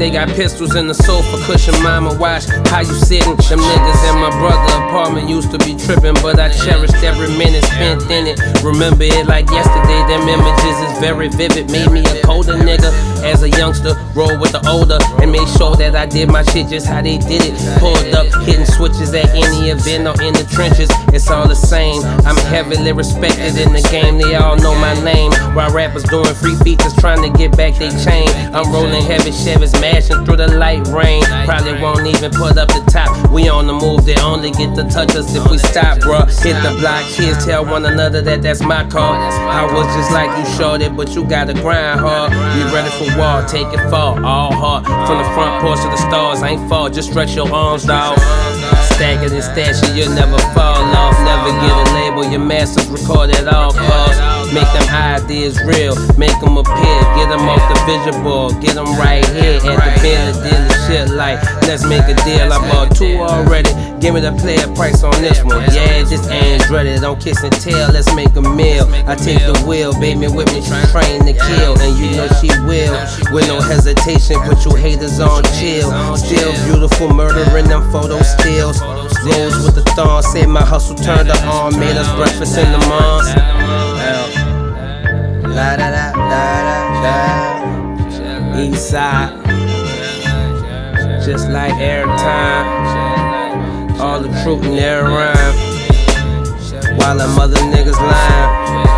They got pistols in the sofa cushion, mama watch how you sitting. Them niggas in my brother apartment used to be tripping, but I cherished every minute spent in it. Remember it like yesterday, them images is very vivid. Made me a colder nigga as a youngster, roll with the older, and made sure that I did my shit just how they did it. Pulled up, hitting switches at any event or in the trenches, it's all the same. I'm heavily respected in the game, they all know my name. While rappers doing free features trying to get back they chain, I'm rolling heavy Chevys, mashing through the light rain. Probably won't even put up the top. We on the move, they only get to touch us if we stop, bruh. Hit the block, kids tell one another that that's my call. I was just like you, shorty, but you gotta grind hard. Be ready for war, take it fall, all hard. From the front porch to the stars, ain't fall, just stretch your arms, dawg. Stack it and stash it, you'll never fall off. Never get a label, your masters record at all costs. Make them ideas real, make them appear. Get them off the vision board, get them right here at the Bentley dealership. Like, let's make a deal. I bought 2 already, give me the player price on this one. Yeah, this ain't ready, don't kiss and tell, let's make a meal. I take the wheel, baby with me, she trained to kill. And you know she will, with no hesitation, put you haters on chill. Still beautiful, murdering them photo stills. Rose with the thorn, say my hustle turned her on, made us breakfast in the morning. La da da da da. East side, just like airtime. All the truth in their rhyme, while them other niggas lying.